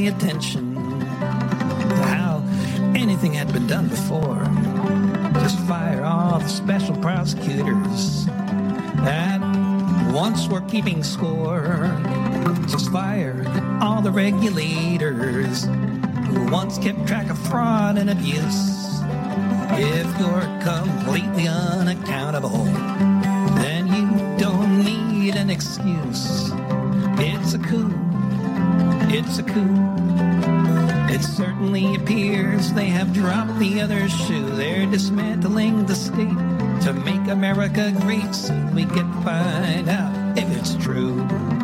pay attention to how anything had been done before. Just fire all the special prosecutors that once were keeping score. Just fire all the regulators who once kept track of fraud and abuse. If you're completely unaccountable, then you don't need an excuse. It's a coup. It's a coup. It certainly appears they have dropped the other shoe. They're dismantling the state to make America great. Soon we get to find out if it's true.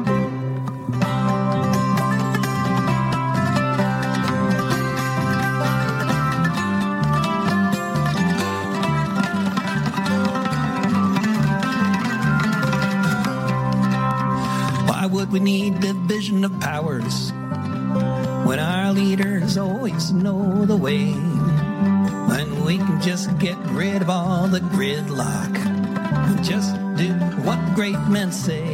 Why would we need division of powers when our leaders always know the way? When we can just get rid of all the gridlock and just do what great men say.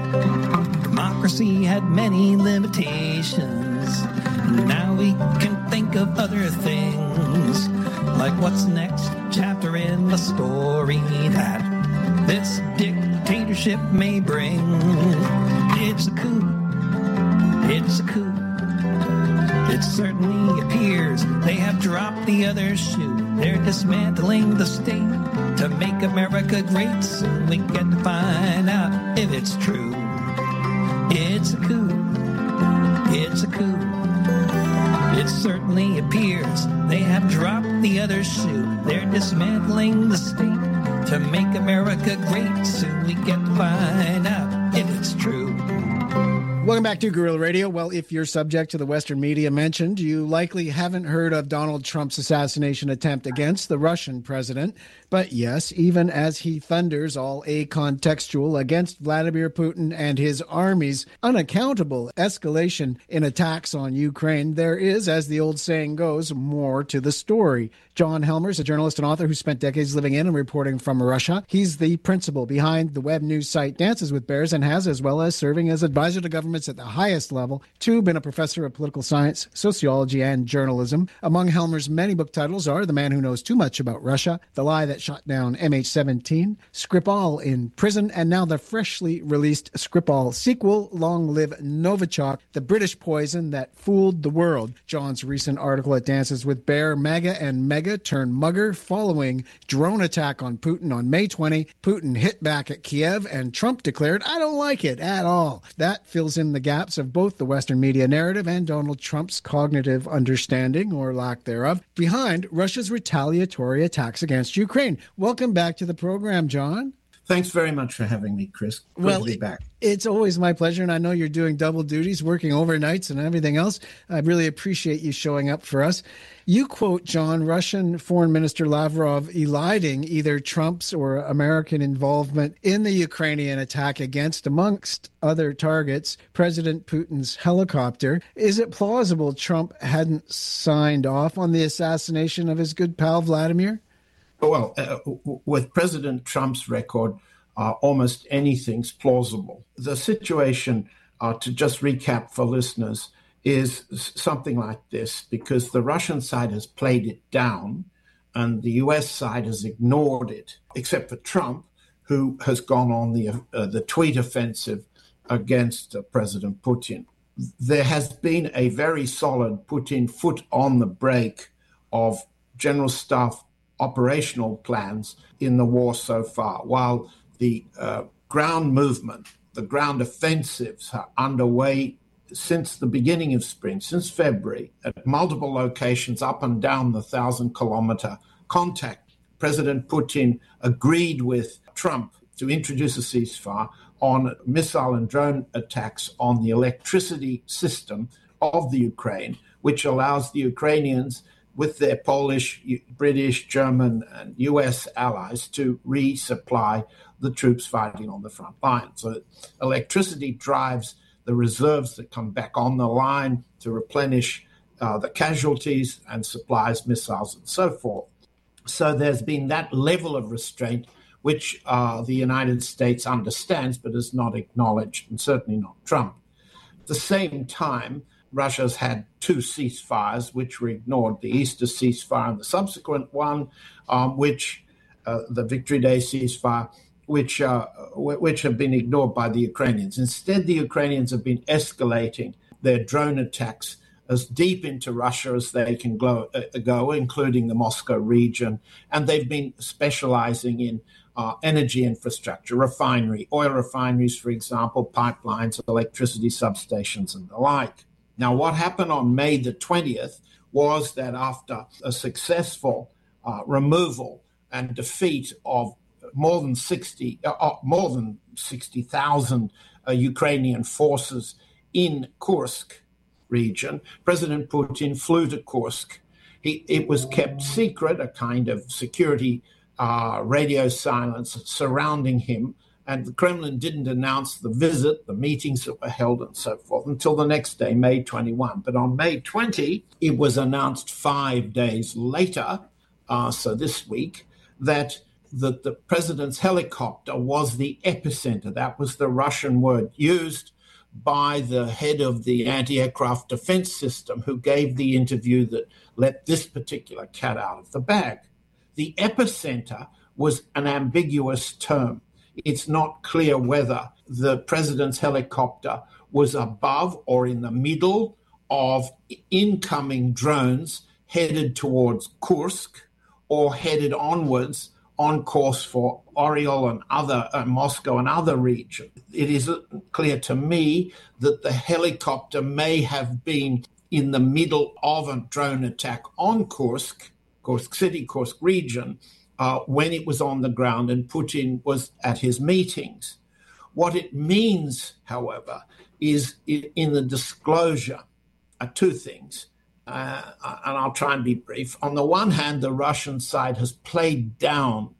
Democracy had many limitations. Now we can think of other things, like what's next chapter in the story that this dictatorship may bring. It's a coup. It's a coup. It certainly appears they have dropped the other shoe. They're dismantling the state to make America great. Soon we get to find out if it's true. It's a coup. It's a coup. It certainly appears they have dropped the other shoe. They're dismantling the state to make America great. Soon we get to find out if it's true. Welcome back to Guerrilla Radio. Well, if you're subject to the Western media mentioned, you likely haven't heard of Donald Trump's assassination attempt against the Russian president. But yes, even as he thunders all acontextual against Vladimir Putin and his army's unaccountable escalation in attacks on Ukraine, there is, as the old saying goes, more to the story. John Helmers, a journalist and author who spent decades living in and reporting from Russia. He's the principal behind the web news site Dances with Bears and has, as well as serving as advisor to governments at the highest level, been a professor of political science, sociology, and journalism. Among Helmer's many book titles are The Man Who Knows Too Much About Russia, The Lie That Shot Down MH17, Skripal in Prison, and now the freshly released Skripal sequel, Long Live Novichok, The British Poison That Fooled the World. John's recent article at Dances with Bear, MAGA and Mega turn mugger following drone attack on Putin on May 20. Putin hit back at Kiev and Trump declared, "I don't like it at all." That fills in the gaps of both the Western media narrative and Donald Trump's cognitive understanding, or lack thereof, behind Russia's retaliatory attacks against Ukraine. Welcome back to the program, John. Thanks very much for having me, Chris. Good to be back. It's always my pleasure, and I know you're doing double duties, working overnights and everything else. I really appreciate you showing up for us. You quote, John, Russian Foreign Minister Lavrov eliding either Trump's or American involvement in the Ukrainian attack against, amongst other targets, President Putin's helicopter. Is it plausible Trump hadn't signed off on the assassination of his good pal Vladimir? Well, with President Trump's record, almost anything's plausible. The situation, to just recap for listeners, is something like this, because the Russian side has played it down and the U.S. side has ignored it, except for Trump, who has gone on the tweet offensive against President Putin. There has been a very solid Putin foot on the brake of General Staff operational plans in the war so far. While the ground movement, the ground offensives are underway since the beginning of spring, since February, at multiple locations up and down the 1,000-kilometer contact. President Putin agreed with Trump to introduce a ceasefire on missile and drone attacks on the electricity system of the Ukraine, which allows the Ukrainians, with their Polish, British, German, and U.S. allies, to resupply the troops fighting on the front line. So electricity drives the reserves that come back on the line to replenish the casualties and supplies missiles and so forth. So there's been that level of restraint, which the United States understands but has not acknowledged, and certainly not Trump. At the same time, Russia's had two ceasefires, which were ignored, the Easter ceasefire and the subsequent one, the Victory Day ceasefire, which have been ignored by the Ukrainians. Instead, the Ukrainians have been escalating their drone attacks as deep into Russia as they can go, including the Moscow region. And they've been specializing in energy infrastructure, oil refineries, for example, pipelines, electricity substations, and the like. Now, what happened on May the 20th was that after a successful removal and defeat of more than 60,000 Ukrainian forces in Kursk region, President Putin flew to Kursk. It was kept secret, a kind of security radio silence surrounding him, and the Kremlin didn't announce the visit, the meetings that were held, and so forth, until the next day, May 21. But on May 20, it was announced 5 days later, so this week, that the president's helicopter was the epicenter. That was the Russian word used by the head of the anti-aircraft defense system, who gave the interview that let this particular cat out of the bag. The epicenter was an ambiguous term. It's not clear whether the president's helicopter was above or in the middle of incoming drones headed towards Kursk or headed onwards on course for Oriol and Moscow and other regions. It is clear to me that the helicopter may have been in the middle of a drone attack on Kursk City, Kursk region, when it was on the ground and Putin was at his meetings. What it means, however, is in the disclosure are two things, and I'll try and be brief. On the one hand, the Russian side has played down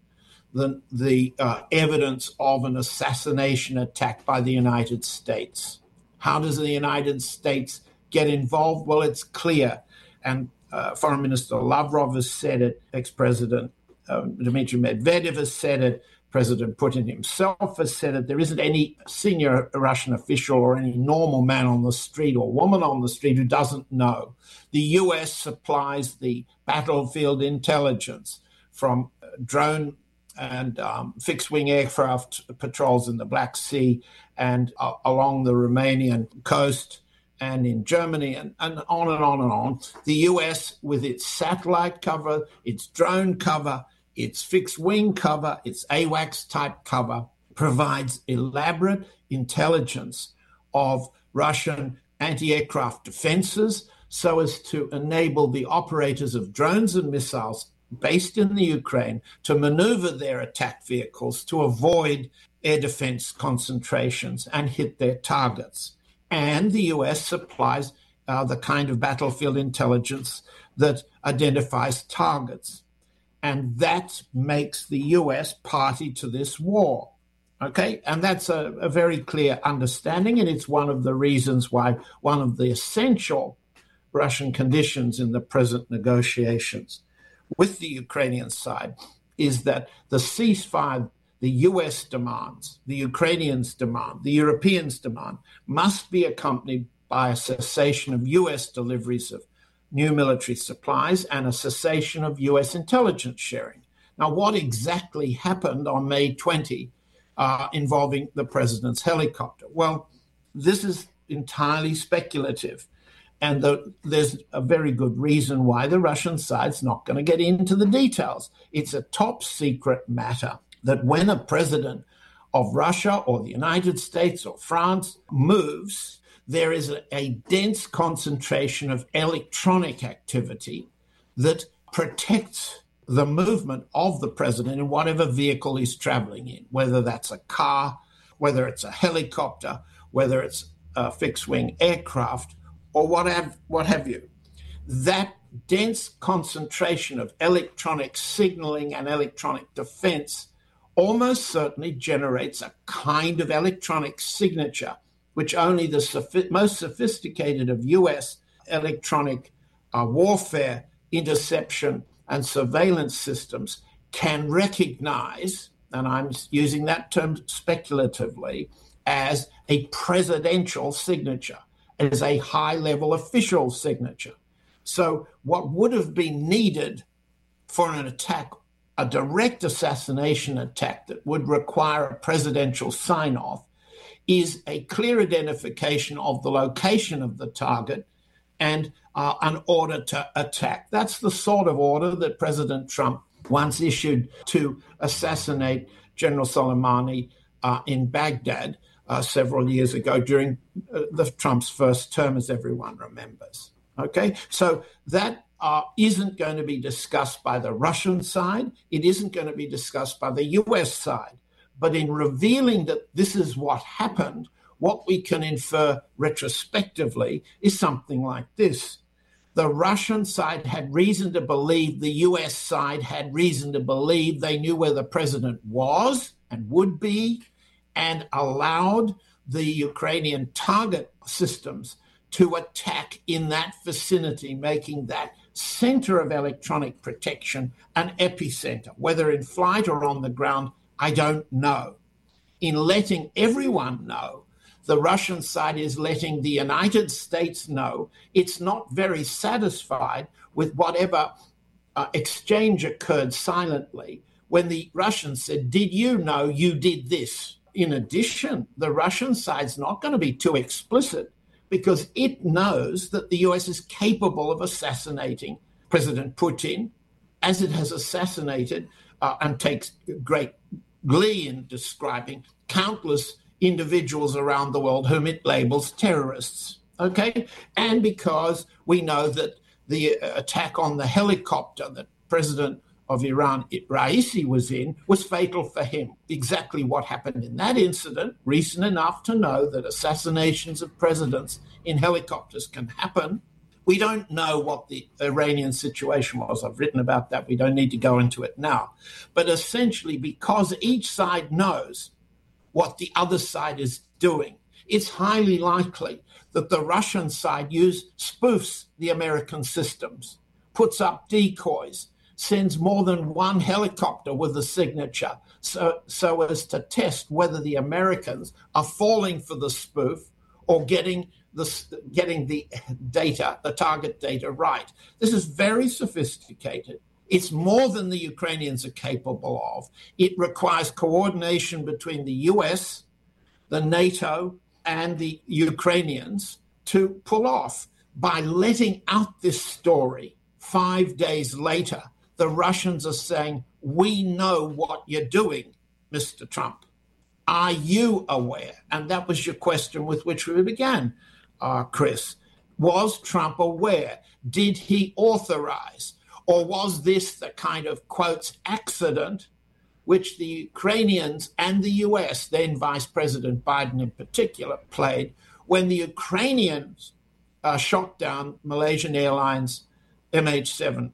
the evidence of an assassination attack by the United States. How does the United States get involved? Well, it's clear, and Foreign Minister Lavrov has said it, ex-President Dmitry Medvedev has said it, President Putin himself has said it. There isn't any senior Russian official or any normal man on the street or woman on the street who doesn't know. The U.S. supplies the battlefield intelligence from drone and fixed-wing aircraft patrols in the Black Sea and along the Romanian coast and in Germany and on and on and on. The U.S., with its satellite cover, its drone cover, its fixed-wing cover, its AWACS-type cover, provides elaborate intelligence of Russian anti-aircraft defenses so as to enable the operators of drones and missiles based in the Ukraine to maneuver their attack vehicles to avoid air defense concentrations and hit their targets. And the U.S. supplies the kind of battlefield intelligence that identifies targets. And that makes the U.S. party to this war. Okay? And that's a very clear understanding, and it's one of the reasons why one of the essential Russian conditions in the present negotiations with the Ukrainian side is that the ceasefire the U.S. demands, the Ukrainians demand, the Europeans demand, must be accompanied by a cessation of U.S. deliveries of new military supplies and a cessation of U.S. intelligence sharing. Now, what exactly happened on May 20 involving the president's helicopter? Well, this is entirely speculative. And there's a very good reason why the Russian side's not going to get into the details. It's a top secret matter that when a president of Russia or the United States or France moves, there is a dense concentration of electronic activity that protects the movement of the president in whatever vehicle he's traveling in, whether that's a car, whether it's a helicopter, whether it's a fixed-wing aircraft, or what have you. That dense concentration of electronic signaling and electronic defense almost certainly generates a kind of electronic signature, which only the most sophisticated of U.S. electronic warfare, interception, and surveillance systems can recognize, and I'm using that term speculatively, as a presidential signature, as a high-level official signature. So what would have been needed for an attack, a direct assassination attack that would require a presidential sign-off, is a clear identification of the location of the target and an order to attack. That's the sort of order that President Trump once issued to assassinate General Soleimani in Baghdad several years ago during the Trump's first term, as everyone remembers. Okay, so that isn't going to be discussed by the Russian side. It isn't going to be discussed by the US side. But in revealing that this is what happened, what we can infer retrospectively is something like this. The Russian side had reason to believe, the US side had reason to believe they knew where the president was and would be, and allowed the Ukrainian target systems to attack in that vicinity, making that center of electronic protection an epicenter. Whether in flight or on the ground, I don't know. In letting everyone know, the Russian side is letting the United States know it's not very satisfied with whatever exchange occurred silently when the Russians said, "Did you know you did this?" In addition, the Russian side's not going to be too explicit because it knows that the US is capable of assassinating President Putin, as it has assassinated and takes great glee in describing countless individuals around the world whom it labels terrorists, okay? And because we know that the attack on the helicopter that President of Iran, Raisi, was in was fatal for him. Exactly what happened in that incident, recent enough to know that assassinations of presidents in helicopters can happen. We don't know what the Iranian situation was. I've written about that. We don't need to go into it now. But essentially, because each side knows what the other side is doing, it's highly likely that the Russian side spoofs the American systems, puts up decoys, sends more than one helicopter with a signature so as to test whether the Americans are falling for the spoof or getting the data, the target data right. This is very sophisticated. It's more than the Ukrainians are capable of. It requires coordination between the US, the NATO, and the Ukrainians to pull off. By letting out this story 5 days later, the Russians are saying, "We know what you're doing, Mr. Trump. Are you aware?" And that was your question with which we began, Chris. Was Trump aware? Did he authorize? Or was this the kind of, quotes, accident which the Ukrainians and the US, then Vice President Biden in particular, played when the Ukrainians shot down Malaysian Airlines MH17,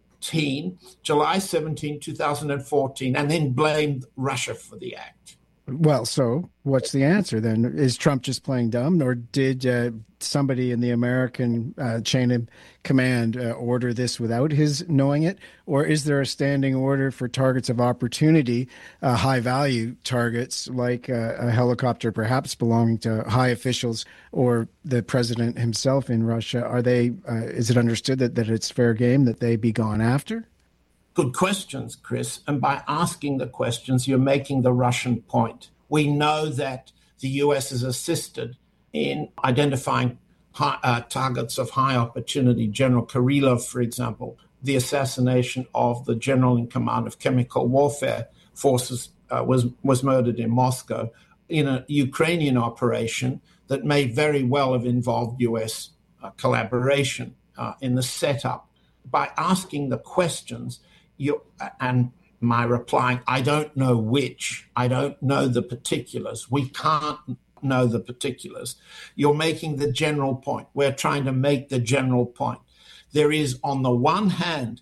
July 17, 2014, and then blamed Russia for the act? Well, so what's the answer then? Is Trump just playing dumb, or did somebody in the American chain of command order this without his knowing it? Or is there a standing order for targets of opportunity, high-value targets like a helicopter perhaps belonging to high officials or the president himself in Russia? Are they? Is it understood that it's fair game that they be gone after? Good questions, Chris. And by asking the questions, you're making the Russian point. We know that the US has assisted in identifying targets of high opportunity. General Kirillov, for example, the assassination of the general in command of chemical warfare forces was murdered in Moscow in a Ukrainian operation that may very well have involved US collaboration in the setup. By asking the questions, and my replying, I don't know which, I don't know the particulars, we can't know the particulars. You're making the general point. We're trying to make the general point. There is, on the one hand,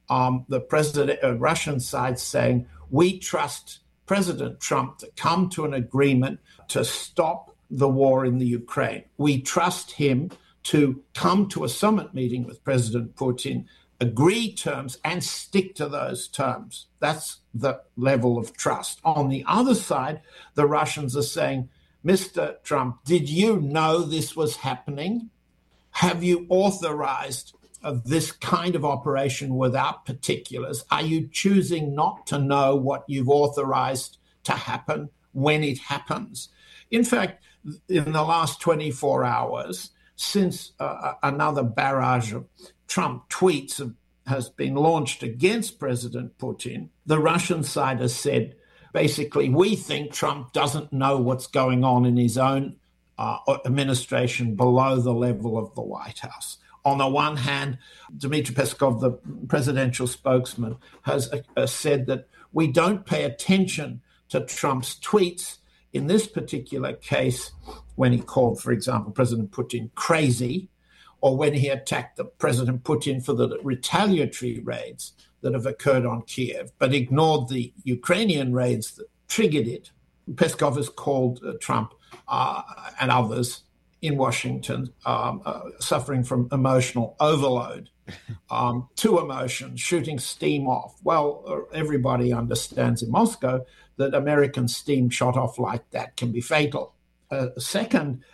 the Russian side saying, we trust President Trump to come to an agreement to stop the war in the Ukraine. We trust him to come to a summit meeting with President Putin, agree terms, and stick to those terms. That's the level of trust. On the other side, the Russians are saying, Mr. Trump, did you know this was happening? have you authorized this kind of operation without particulars? Are you choosing not to know what you've authorized to happen when it happens? In fact, in the last 24 hours, since another barrage of Trump tweets has been launched against President Putin, the Russian side has said, basically, we think Trump doesn't know what's going on in his own administration below the level of the White House. On the one hand, Dmitry Peskov, the presidential spokesman, has said that we don't pay attention to Trump's tweets. In this particular case, when he called, for example, President Putin crazy, or when he attacked President Putin for the retaliatory raids that have occurred on Kiev, but ignored the Ukrainian raids that triggered it. Peskov has called Trump and others in Washington suffering from emotional overload, too emotion, shooting steam off. Well, everybody understands in Moscow that American steam shot off like that can be fatal. Second,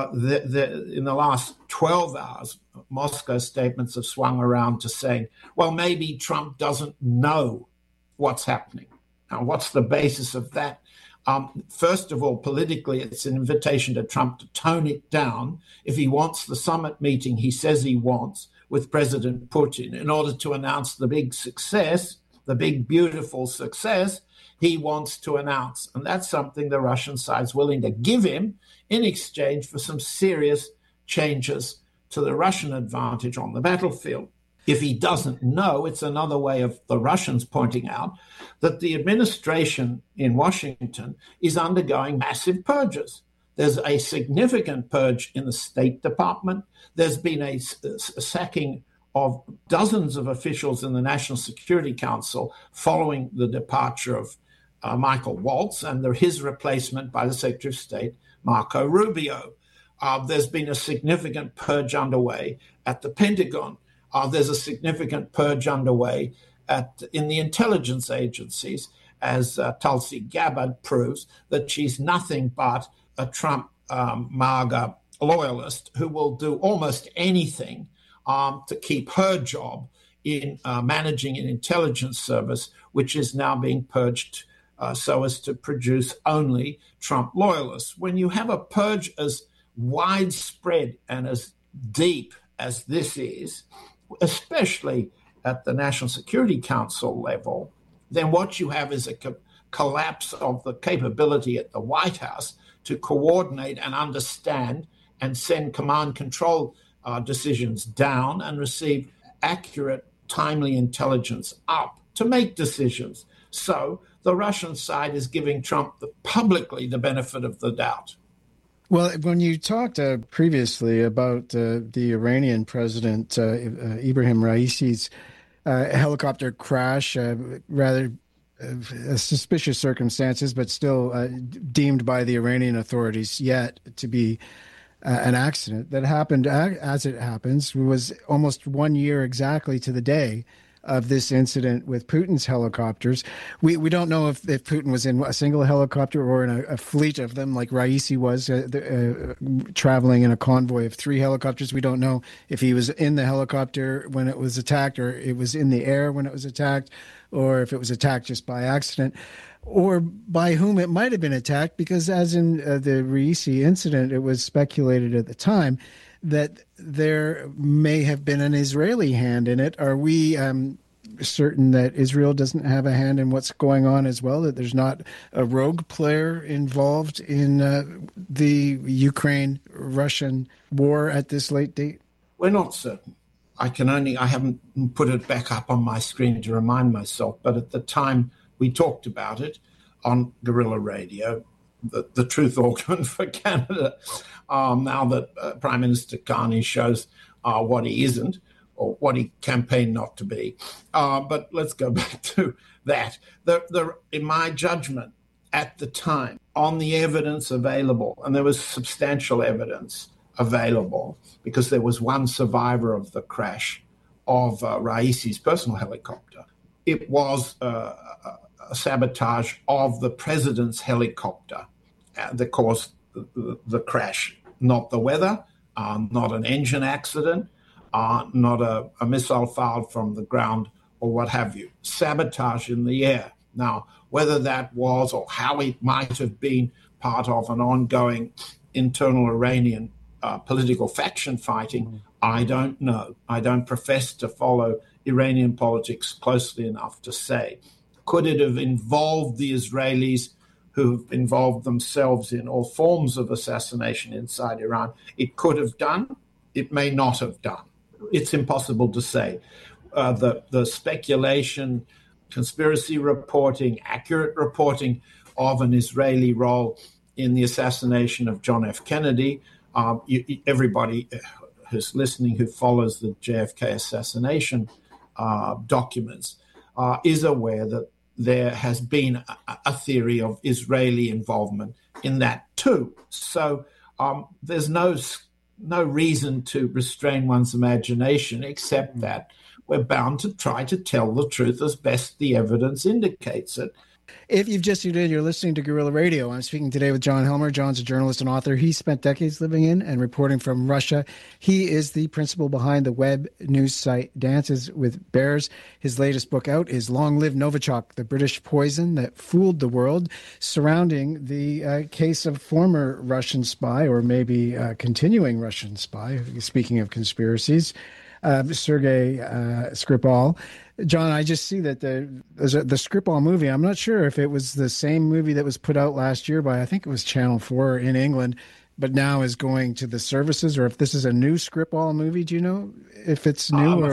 in the last 12 hours, Moscow's statements have swung around to saying, well, maybe Trump doesn't know what's happening. Now, what's the basis of that? First of all, politically, it's an invitation to Trump to tone it down if he wants the summit meeting he says he wants with President Putin in order to announce the big success, the big, beautiful success he wants to announce. And that's something the Russian side's willing to give him in exchange for some serious changes to the Russian advantage on the battlefield. If he doesn't know, it's another way of the Russians pointing out that the administration in Washington is undergoing massive purges. There's a significant purge in the State Department. There's been a sacking of dozens of officials in the National Security Council following the departure of Michael Waltz and his replacement by the Secretary of State, Marco Rubio. There's been a significant purge underway at the Pentagon. There's a significant purge underway in the intelligence agencies, as Tulsi Gabbard proves that she's nothing but a Trump MAGA loyalist who will do almost anything to keep her job in managing an intelligence service, which is now being purged so as to produce only Trump loyalists. When you have a purge as widespread and as deep as this is, especially at the National Security Council level, then what you have is a collapse of the capability at the White House to coordinate and understand and send command control decisions down and receive accurate, timely intelligence up to make decisions. So the Russian side is giving Trump publicly the benefit of the doubt. Well, when you talked previously about the Iranian president, Ibrahim Raisi's helicopter crash, rather suspicious circumstances, but still deemed by the Iranian authorities yet to be an accident that happened, as it happens, was almost 1 year exactly to the day of this incident with Putin's helicopters. We don't know if Putin was in a single helicopter or in a fleet of them like Raisi was, traveling in a convoy of 3 helicopters. We don't know if he was in the helicopter when it was attacked, or it was in the air when it was attacked, or if it was attacked just by accident, or by whom it might have been attacked, because as in the Raisi incident, it was speculated at the time that there may have been an Israeli hand in it. Are we certain that Israel doesn't have a hand in what's going on as well, that there's not a rogue player involved in the Ukraine-Russian war at this late date? We're not certain. I haven't put it back up on my screen to remind myself, but at the time we talked about it on Guerrilla Radio, the truth organ for Canada, now that Prime Minister Carney shows what he isn't, or what he campaigned not to be. But let's go back to that. In my judgment, at the time, on the evidence available, and there was substantial evidence available, because there was one survivor of the crash of Raisi's personal helicopter. It was a sabotage of the president's helicopter that caused the crash, not the weather, not an engine accident, not a missile fired from the ground or what have you. Sabotage in the air. Now, whether that was or how it might have been part of an ongoing internal Iranian political faction fighting, I don't know. I don't profess to follow Iranian politics closely enough to say. Could it have involved the Israelis who've involved themselves in all forms of assassination inside Iran? It could have done. It may not have done. It's impossible to say. The speculation, conspiracy reporting, accurate reporting of an Israeli role in the assassination of John F. Kennedy, everybody who's listening who follows the JFK assassination documents is aware that there has been a theory of Israeli involvement in that too. So there's no reason to restrain one's imagination, except that we're bound to try to tell the truth as best the evidence indicates it. If you've just tuned in, you're listening to Guerrilla Radio. I'm speaking today with John Helmer. John's a journalist and author. He spent decades living in and reporting from Russia. He is the principal behind the web news site Dances with Bears. His latest book out is Long Live Novichok, the British Poison That Fooled the World, surrounding the case of former Russian spy, or maybe continuing Russian spy, speaking of conspiracies, Sergei Skripal. John, I just see that the Skripal movie, I'm not sure if it was the same movie that was put out last year by, I think it was Channel 4 in England, but now is going to the services, or if this is a new Skripal movie. Do you know if it's new?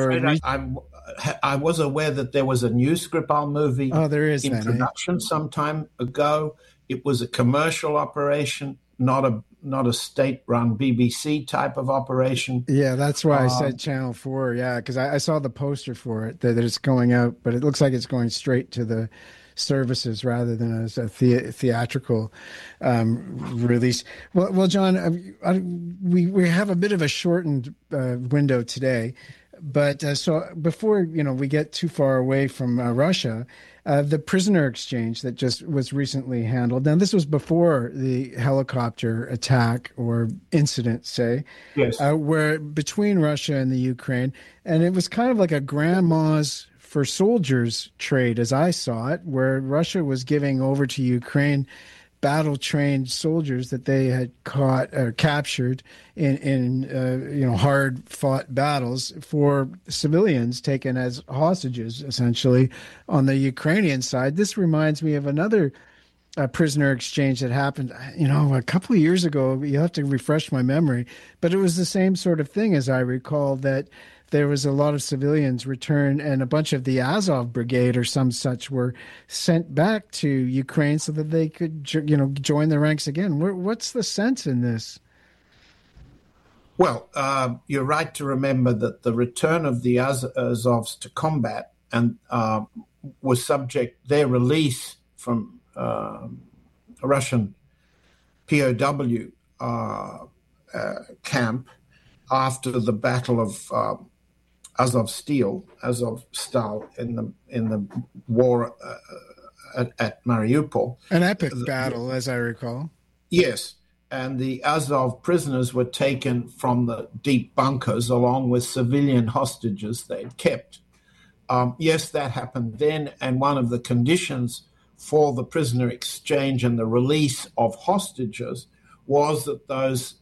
I was aware that there was a new Skripal movie in production some time ago. It was a commercial operation, not a state-run BBC type of operation. Yeah, that's why I said Channel 4. Yeah, because I saw the poster for it, that it's going out, but it looks like it's going straight to the services rather than as a theatrical release. Well, John, we have a bit of a shortened window today, but so before we get too far away from Russia. The prisoner exchange that just was recently handled. Now, this was before the helicopter attack or incident, say, yes, where between Russia and the Ukraine, and it was kind of like a grandma's for soldiers trade, as I saw it, where Russia was giving over to Ukraine battle-trained soldiers that they had caught or captured in hard-fought battles for civilians taken as hostages, essentially, on the Ukrainian side. This reminds me of another prisoner exchange that happened, a couple of years ago. You have to refresh my memory, but it was the same sort of thing, as I recall, that there was a lot of civilians returned, and a bunch of the Azov Brigade or some such were sent back to Ukraine so that they could, join the ranks again. What's the sense in this? Well, you're right to remember that the return of the Azovs to combat and was subject, their release from a Russian POW camp after the Battle of Azovstal in the war at Mariupol. An epic battle, as I recall. Yes, and the Azov prisoners were taken from the deep bunkers along with civilian hostages they'd kept. Yes, that happened then, and one of the conditions for the prisoner exchange and the release of hostages was that those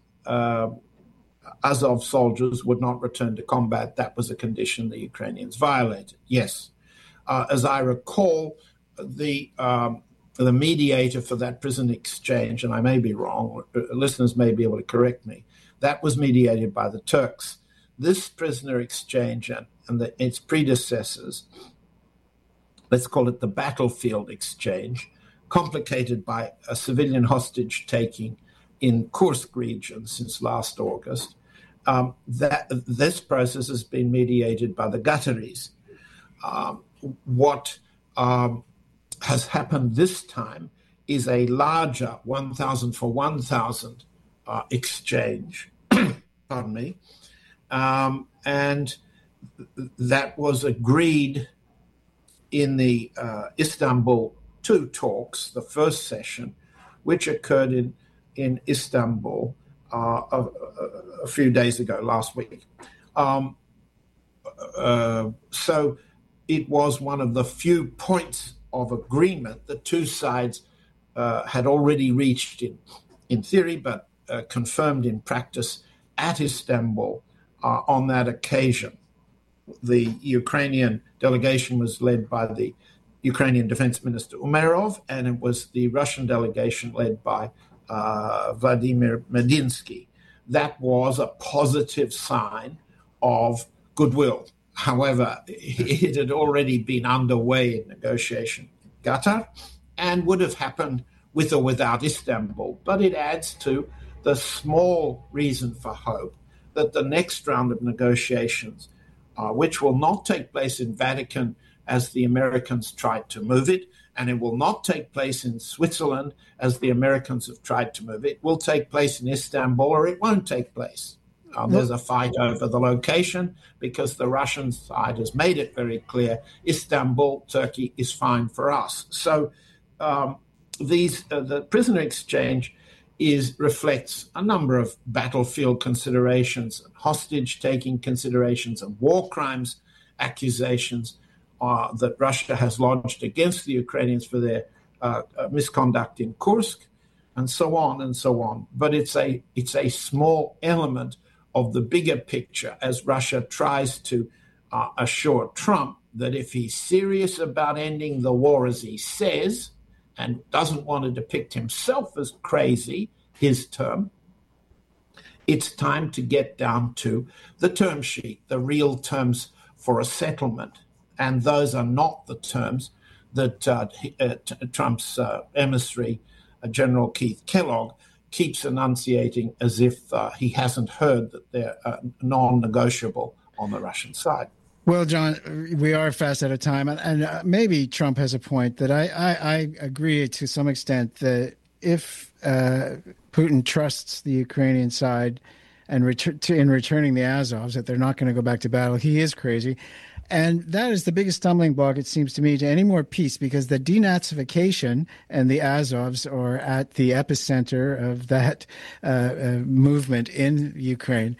Azov soldiers would not return to combat. That was a condition the Ukrainians violated. Yes. As I recall, the mediator for that prison exchange, and I may be wrong, listeners may be able to correct me, that was mediated by the Turks. This prisoner exchange and its predecessors, let's call it the battlefield exchange, complicated by a civilian hostage taking in Kursk region since last August, that this process has been mediated by the Qataris. What has happened this time is a larger 1,000 for 1,000 exchange, pardon me, and that was agreed in the Istanbul II talks, the first session, which occurred in Istanbul a few days ago, last week. So it was one of the few points of agreement the two sides had already reached in theory, but confirmed in practice at Istanbul on that occasion. The Ukrainian delegation was led by the Ukrainian Defense Minister Umerov, and it was the Russian delegation led by Vladimir Medinsky. That was a positive sign of goodwill. However, it had already been underway in negotiation in Qatar and would have happened with or without Istanbul. But it adds to the small reason for hope that the next round of negotiations, which will not take place in Vatican as the Americans tried to move it, and it will not take place in Switzerland as the Americans have tried to move it, will take place in Istanbul or it won't take place. There's a fight over the location because the Russian side has made it very clear Istanbul, Turkey, is fine for us. So the prisoner exchange reflects a number of battlefield considerations, hostage-taking considerations, and war crimes accusations that Russia has lodged against the Ukrainians for their misconduct in Kursk, and so on and so on. But it's a small element of the bigger picture as Russia tries to assure Trump that if he's serious about ending the war, as he says, and doesn't want to depict himself as crazy, his term, it's time to get down to the term sheet, the real terms for a settlement. And those are not the terms that Trump's emissary, General Keith Kellogg, keeps enunciating as if he hasn't heard that they're non-negotiable on the Russian side. Well, John, we are fast out of time, and maybe Trump has a point that I agree to some extent that if Putin trusts the Ukrainian side and in returning the Azovs, that they're not going to go back to battle, he is crazy. And that is the biggest stumbling block, it seems to me, to any more peace, because the denazification and the Azovs are at the epicenter of that movement in Ukraine.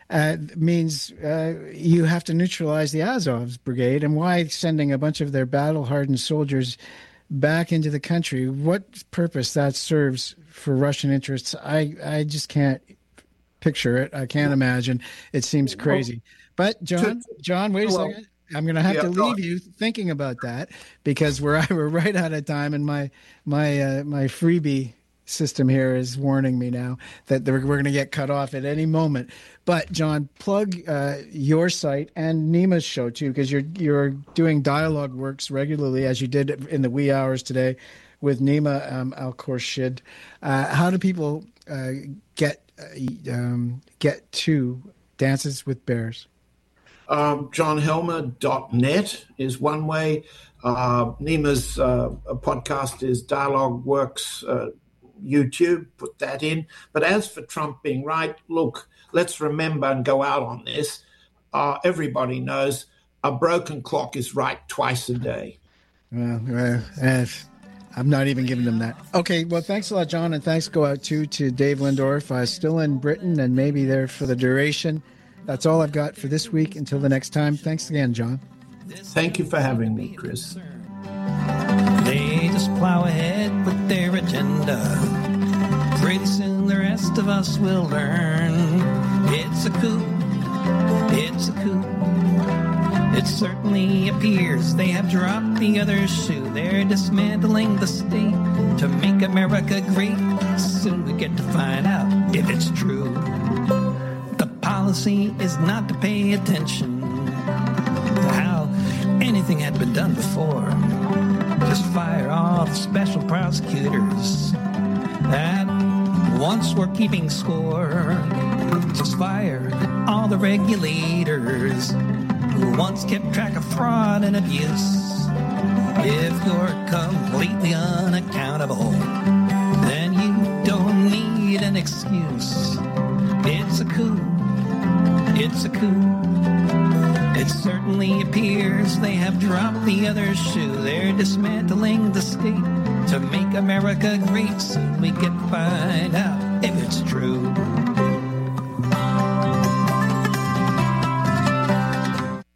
Means you have to neutralize the Azovs brigade. And why sending a bunch of their battle-hardened soldiers back into the country? What purpose that serves for Russian interests, I just can't picture it. I can't imagine. It seems crazy. But John, wait a second. I'm going to have to leave you thinking about that because we're right out of time, and my freebie system here is warning me now that we're going to get cut off at any moment. But John, plug your site and Nima's show too, because you're doing Dialogue Works regularly, as you did in the wee hours today with Nima Al-Khorshid. How do people get to Dances with Bears? JohnHelmer.net is one way. Nima's podcast is Dialogue Works YouTube. Put that in. But as for Trump being right, look, let's remember and go out on this. Everybody knows a broken clock is right twice a day. Well, I'm not even giving them that. Okay, well, thanks a lot, John, and thanks go out to Dave Lindorf, still in Britain and maybe there for the duration. That's all I've got for this week. Until the next time, thanks again, John. Thank you for having me, Chris. They just plow ahead with their agenda. Pretty soon the rest of us will learn. It's a coup. It's a coup. It certainly appears they have dropped the other shoe. They're dismantling the state to make America great. Soon we get to find out if it's true. Policy is not to pay attention to how anything had been done before. Just fire all the special prosecutors that once were keeping score. Just fire all the regulators who once kept track of fraud and abuse. If you're completely unaccountable, then you don't need an excuse. It's a coup. It's a coup. It certainly appears they have dropped the other shoe. They're dismantling the state to make America great. Soon we get to find out if it's true.